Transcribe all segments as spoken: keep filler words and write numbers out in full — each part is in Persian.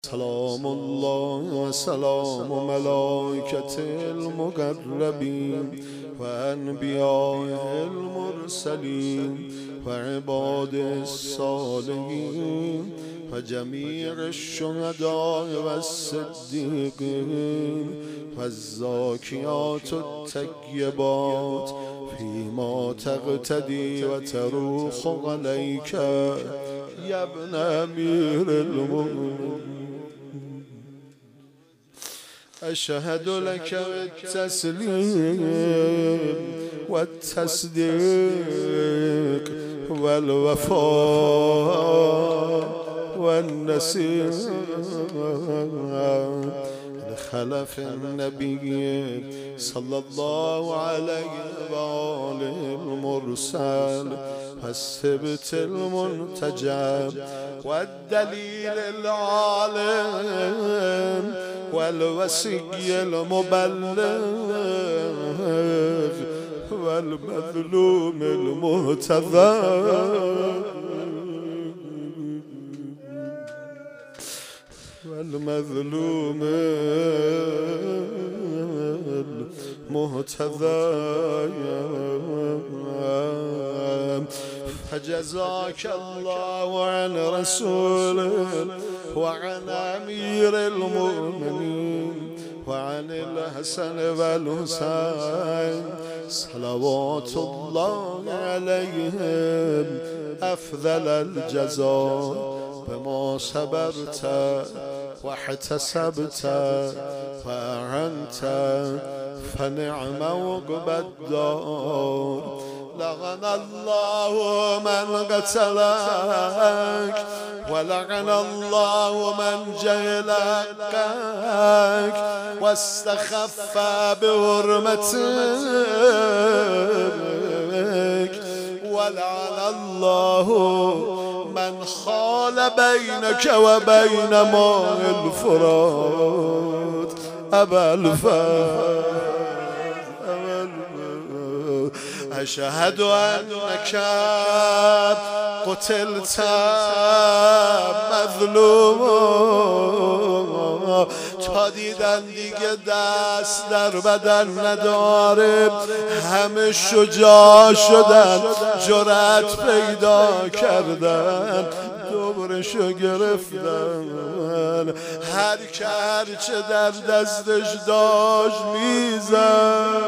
سلام الله و سلام ملائکت المقربین و انبیاء المرسلین و عباد الصالحین و جمیع الشهداء و الصدیقین و الزاکیات الطیبات فیما تقتدی و تروخ علیک یا ابن امیر المؤمنین. اشهد لك بالتسلیم و التصدیق و الوفاء و النصیب لخلف النبی صلی الله علیه و آله المرسل الثبت المنتجب والدلیل العالم والوصي المبلغ والمظلوم المهتدى والمظلوم المهتدى فجزاك الله عن رسوله وعن أمير المؤمنين وعن الحسن والحسين صلوات الله عليهم أفضل الجزاء بما صبرت واحتسبت وأعنت فنعم عقبى الدار. لعن الله من قتلك ولعن الله من جهلك واستخف بحرمتك ولعن الله من خال بينك وبين ماء الفرات أبا الفرات. أشهد أنك قتلت مظلوم. تا دیدن دیگه دست در بدن نداره، همه شجاع شدن، جرأت پیدا کردن، دوبارشو گرفتن، هر که هرچه در دستش داشت میزن.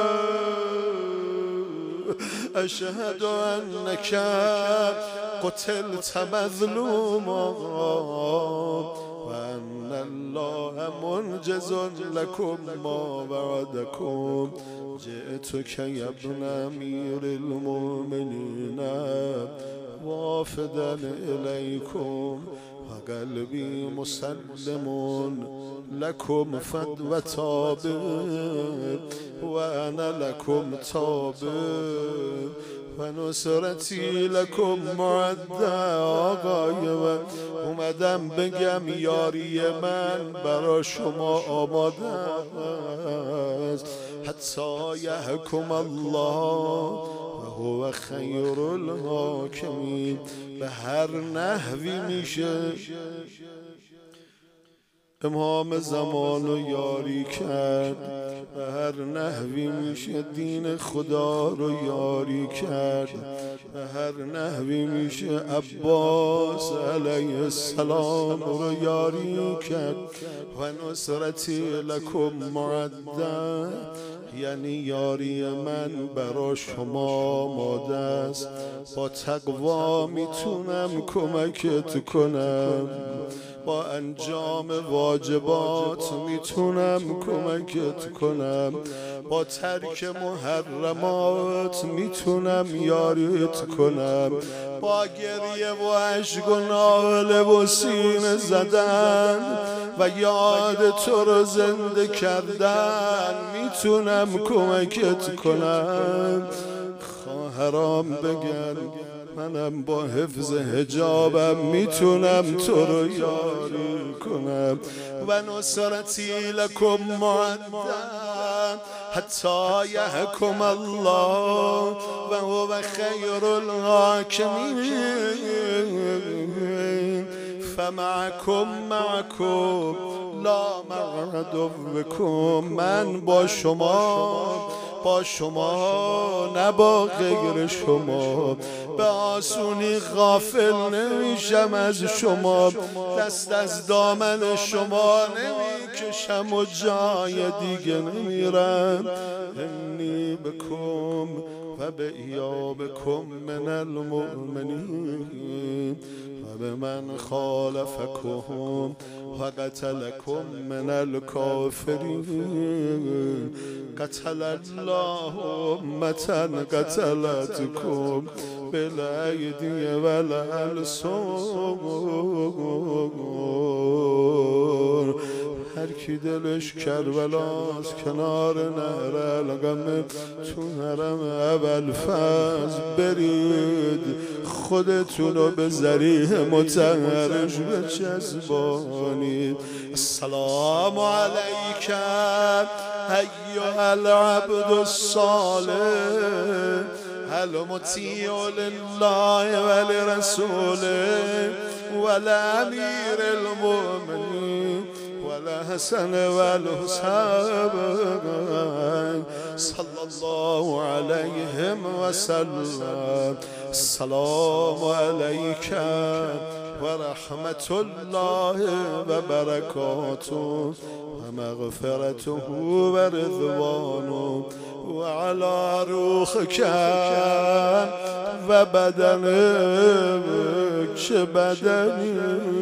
أشهد أنك قتلت مظلوما وأن الله منجز لكم ما وعدكم. جئتك يا ابن أمير المؤمنين وافدا إليكم وقلبي مسلم لكم فدوى تابع وأنا لكم تابع ونصرتی لکم معده. آقای من اومدم بگم یاری من برا شما آماده است. حتی یحکم الله و هو خیر الحاکمین. به هر نحوی میشه امام زمان رو یاری کرد، به هر نحوی میشه دین خدا رو یاری کرد، به هر نحوی میشه عباس علیه السلام رو یاری کرد. و نصرتی لکم معده، یعنی یاری من برا شما آماده است. با تقوا میتونم کمکت کنم، با انجام واجبات میتونم کمکت کنم، با ترک محرمات میتونم یاریت کنم، با گریه و اشک و ناله و سینه زدن و یاد تو رو زنده کردن میتونم کمکت کنم. خواهرام بگن منم با حفظ حجابم میتونم تو رو یاری کنم. و نصرتی لکم معده حتی یحکم الله و هو خیر الحاکمین. فمعکم معکم لا مع عدوکم، من با شما با شما نه با غیر شما، به آسونی غافل نمیشم از شما، دست از دامن شما نمیکشم و جای دیگه نمیرم. انی بکم و به ایابکم من المؤمنین و به من خالفکم و قتلکم من الکافرین. قتل الله امة قتلتکم بالایدی و الالسن. هر کی دلش کربلاست کنار نهر القم تو حرم ابوالفضل برید خودتون رو به ذریح مطهرش بچسبانید. السلام علیک ایها العبد الصالح المطیع لله ولرسوله ولامیر المؤمنین والحسن والحسین صلی الله علیهم وسلم. السلام علیک و رحمت الله و برکاته و مغفرته و رضوانه و علی روحک و بدنک چه بدنی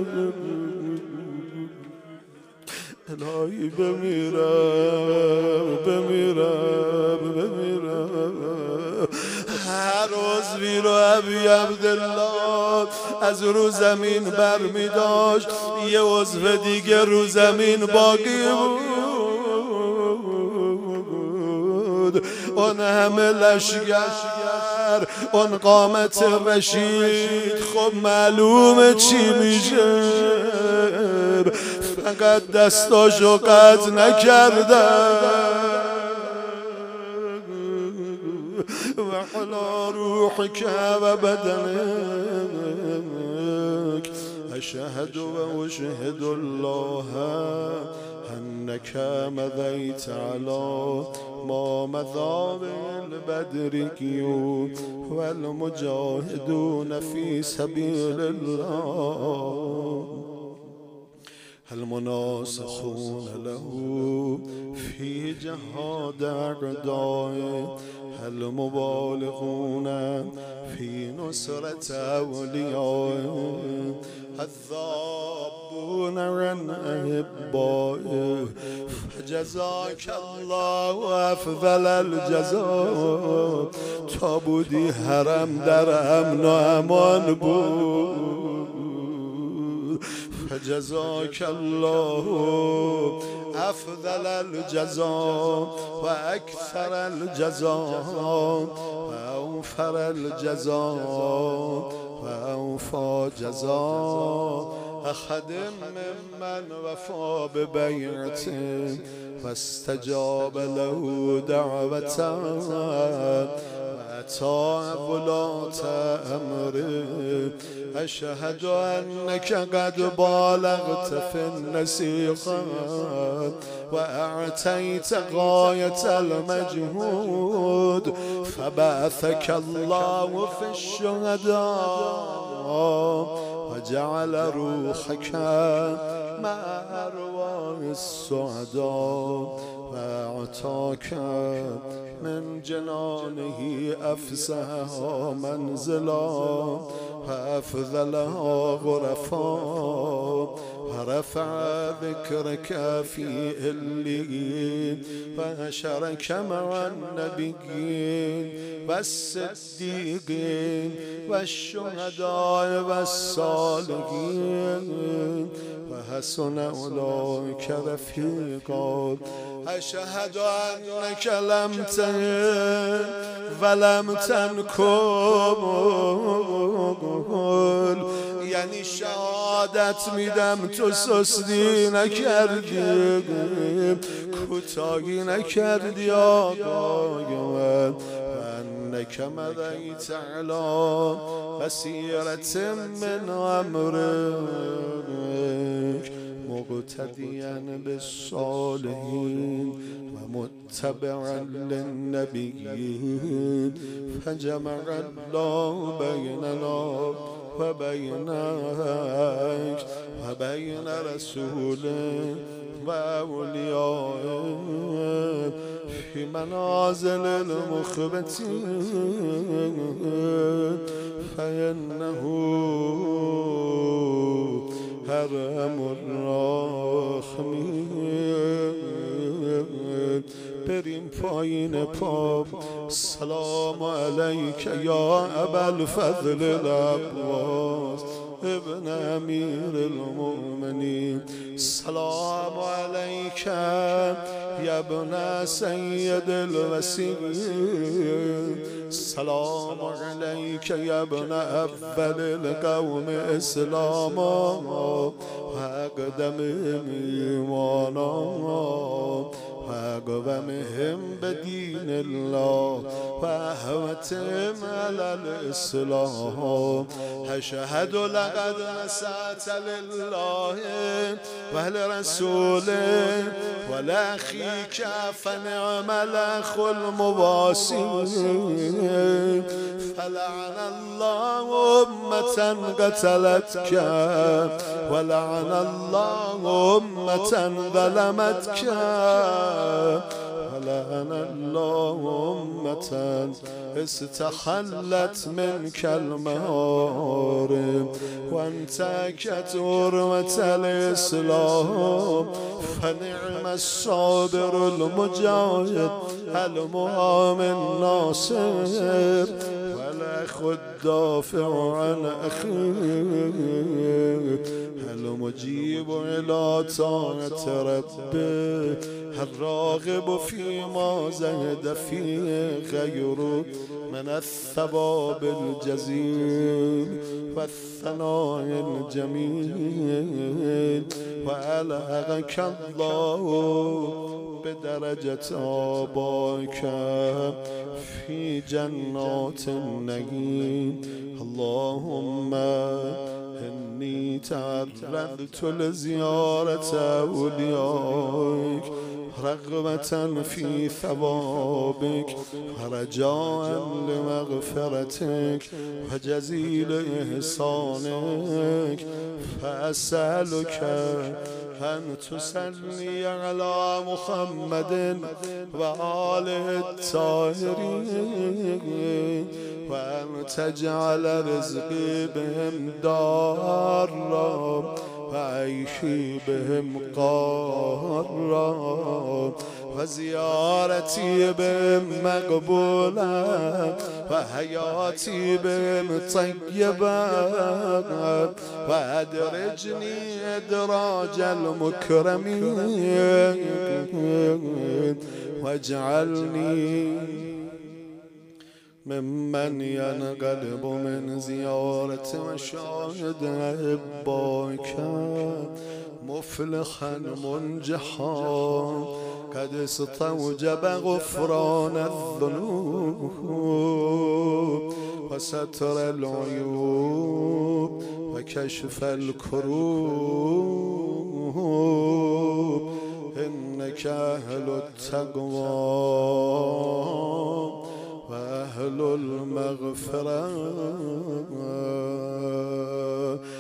الهی بمیرم بمیرم بمیرم. هر عضوی رو ابی عبدالله از رو زمین بر می داشت، یه عضو دیگه رو زمین باقی بود. اون همه لشگر، اون قامت رشید، خب معلومه چی میشه، فقط دستاشو قطع نکردن. و حلا روحک و بدنک اشهد و اشهد الله انک مضیت علی ما مضى بالبدريون والمجاهدون في سبيل الله المناصحون له في جهاد أعدائه المبالغون في نصرة أوليائه الذابون عن أحبائه. فجزاك الله أفضل الجزاء. تا بودی حرم در امن و امان بود. فجزاك الله أفضل الجزاء وأكثر الجزاء وأوفر الجزاء وأوفى جزاء أحد ممن وفى ببيعته واستجاب له دعوته وأطاع ولاة أمره. أشهد أنك قد بالغت في النصيحة وأعطيت غاية المجهود فبعثك الله في الشهداء وجعل روحك مع أرواح السعداء وأعطاك من جنانه أفسحها منزلا وأفضلها غرفا ورفع ذكرك في إليين وحشرك مع النبيين والصديقين والشهداء والصالحين وحسن أولئك رفيقا. أشهد أنك لم تهن ولم تنكل. یعنی شهادت میدم تو سستی نکردی، کوتاهی نکردی آقای من. إنك مضيت على بصيرة من أمرك مقتديا بالصالحين ومتبعا للنبيين فجمع الله بيننا وبينك وبين رسوله وأوليائه في منازل المخبتين فإنه أرحم الراحمين. بریم پایین پا. سلام علیک یا ابا الفضل العباس ابن امیر المؤمنین. سلام علیک یا ابن سید الوسیل. سلام علیک یا ابن اول القوم اسلاما و اقدم ایمانا وأقومهم بدين الله وأهوتهم على الإسلام. أشهد لقد نسأت لله ولرسوله ولأخيك فنعم الأخ المواسي. فلعن الله أمة قتلتك ولعن الله أمة ظلمتك ولعن الله أمة استحلت منك المحارم وانتهكت حرمة الإسلام. فنعم الصابر المجاهد المعام الناصر والأخ الدافع عن أخيه المجيب إلى طاعة ربه الراغب فيما زهد فيه خير من الثواب الجزيل والثناء الجميل. وألهك الله بدرجة آبائك في جنات النعيم. اللهم إني تعرضت لزيارة أوليائك رغبة في ثوابك ورجاء لمغفرتك وجزيل إحسانك. فأسألك أن تسلي على محمد وآله الطاهرين وأن تجعل رزقي بهم دارا وعيشي بهم قارا وزيارتي بهم مقبولة وحياتي بهم طيبة وأدرجني إدراج المكرمين واجعلني ممن ينقلب من زيارة مشاهد أحبائك مفلحا منجحا قد استوجب غفران الذنوب وستر العيوب وكشف الكروب. إنك أهل التقوى وأهل المغفرة.